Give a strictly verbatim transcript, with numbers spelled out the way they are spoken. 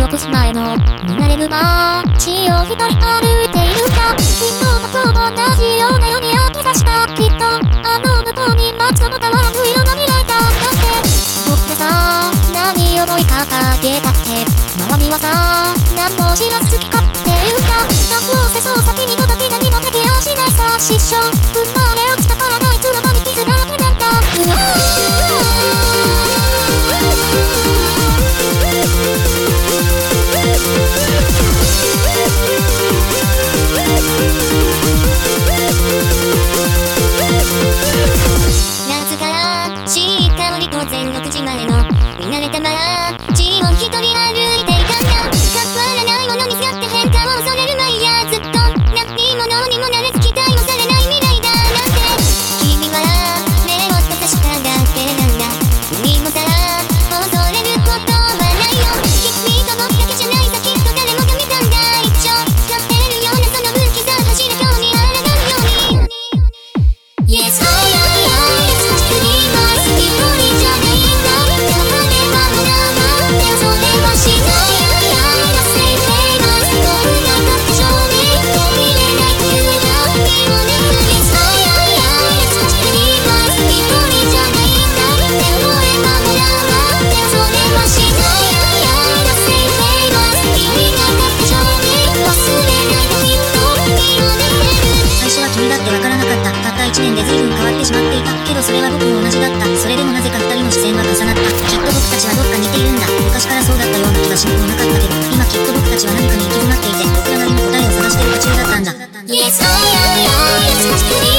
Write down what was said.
ろくじまえの見慣れる街を一人歩いているか。きっと僕も同じような夜に明けさした。きっとあの向こうに街の変わらぬ色が見られた。だって僕がさ何を追いかけたって周りはさ何も知らず好き勝手言うか。どうせそう先にのだけ何もできやしないさ。失笑生まれ落ちたからないつの間に傷だらけなんだ。うわ夏からしい香り午前ろくじまえの見慣れた街を一人歩いていたんだ。変わらないものにすがって変化を恐れる毎夜ずっと何者にもなれず期待もされない未来だなんて。君は目を閉ざしただけなんだ。君もさ恐れることはないよ。君と僕だけじゃないさ。きっと誰もが見たんだ一生使ってるようなその武器さ。走れ今日に抗うように Yes I I I 作ります一人じゃないんだ。黙れば無駄なんてそれはしない。I I 忘れてます僕が勝手少年途切れない冬が身を熱 Yes I I I 作ります一人じゃないんだ。思えば無駄なんてそれはしない。I I 忘れてます君が勝手少年忘れないときっと身を熱最初は君だってわからなかった。たったいちねんで随分変わってしまっていた。けどそれは僕も同じだった。それでもなぜか二人の視線は重なった。きっと僕たちはどっか似ているんだ。昔からそうだったような気がしなくもなかったけど、今きっと僕たちは何かに行き詰まっていて僕らなりの答えを探している途中だったんだ。 Yes I I I 作り